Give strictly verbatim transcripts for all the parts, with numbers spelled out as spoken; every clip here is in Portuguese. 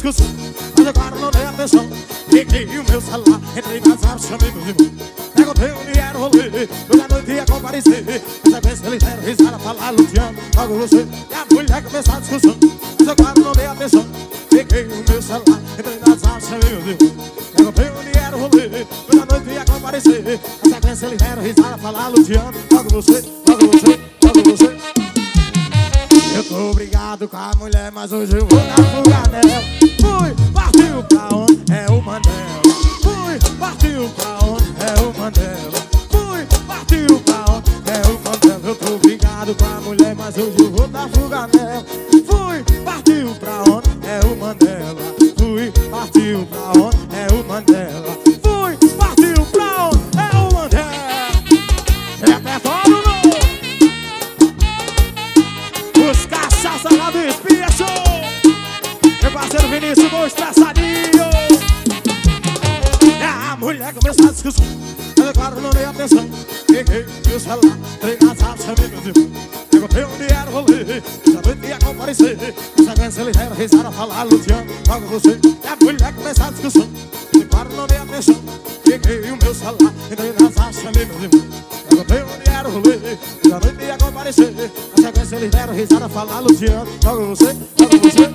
discussão, mas agora não dei atenção. Peguei o meu celular, entrei nas apps, chamei meus irmãos. Perguntei onde era o rolê, hoje à noite ia comparecer. Essa vez eles deram risada, falaram, Luciano, logo você. E a mulher começou a discussão, mas agora não dei atenção. Peguei o meu celular, entrei nas apps, chamei meus irmãos. Perguntei onde era o rolê, hoje à noite ia comparecer. Essa vez eles deram risada, falaram, Luciano, logo você, logo você, logo você. Eu tô brigado com a mulher, mas hoje eu vou dar fuga nela. Fui, partiu pra onde? É o Mandela. Fui, partiu pra onde? É o Mandela. Fui, partiu pra onde? É o Mandela. Eu tô brigado com a mulher, mas hoje eu vou dar fuga nela. Fui, partiu pra onde? É o Mandela. Fui, partiu pra onde? É o Mandela. Fui, partiu pra onde? É o Mandela. Repertório novo. Os cachaça lá do Espia Show. Meu parceiro Vinícius, do estressadinho. É a mulher começou a discussão, mas é claro, não dei atenção. Peguei o celular, entrei nas apps, chamei meus irmãos. Perguntei onde era o rolê, já noite ia comparecer. Essa vez eles deram risada, falaram, Luciano, logo você. E a mulher começou a discussão, mas é claro, não dei atenção. Peguei o meu celular, entrei nas apps, chamei meus irmãos. Perguntei onde era o rolê, já noite ia comparecer. Essa vez eles deram risada, falaram, Luciano, logo você, logo você.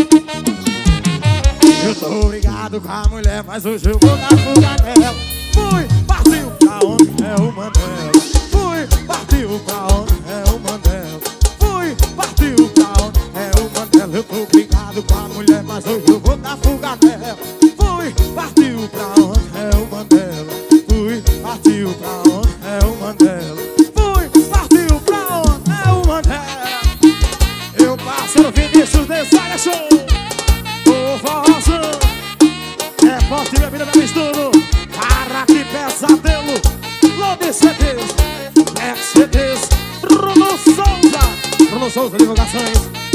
Eu tô brigado com a mulher, mas hoje eu vou dar fuga nela. Fui, partiu pra onde? É o Mandela. Fui, partiu pra onde? É o Mandela. Fui, partiu pra onde? É o Mandela. Eu tô brigado com a mulher, mas hoje eu vou dar fuga nela. Fui, partiu pra onde? É o Mandela. Fui, partiu pra onde? É o Mandela. Fui, partiu pra onde? É o Mandela. Eu parceiro Vinícius desse área show. É forte e bebida da mistura. Para que pesadelo. Load C Ds, Max C Ds, Bruno Souza. Bruno Souza, divulgações.